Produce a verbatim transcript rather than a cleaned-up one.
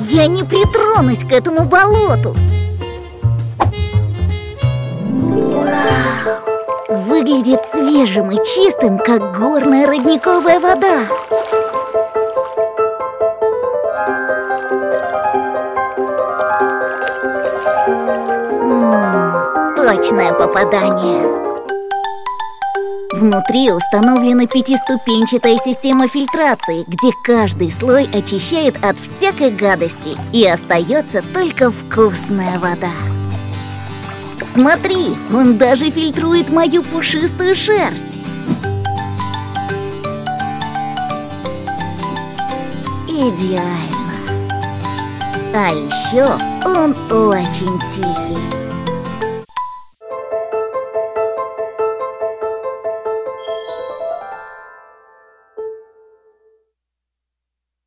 Я не притронусь к этому болоту. Вау! Выглядит свежим и чистым, как горная родниковая вода. М-м, точное попадание. Внутри установлена пятиступенчатая система фильтрации, где каждый слой очищает от всякой гадости, и остается только вкусная вода. Смотри, он даже фильтрует мою пушистую шерсть. Идеально. А еще он очень тихий.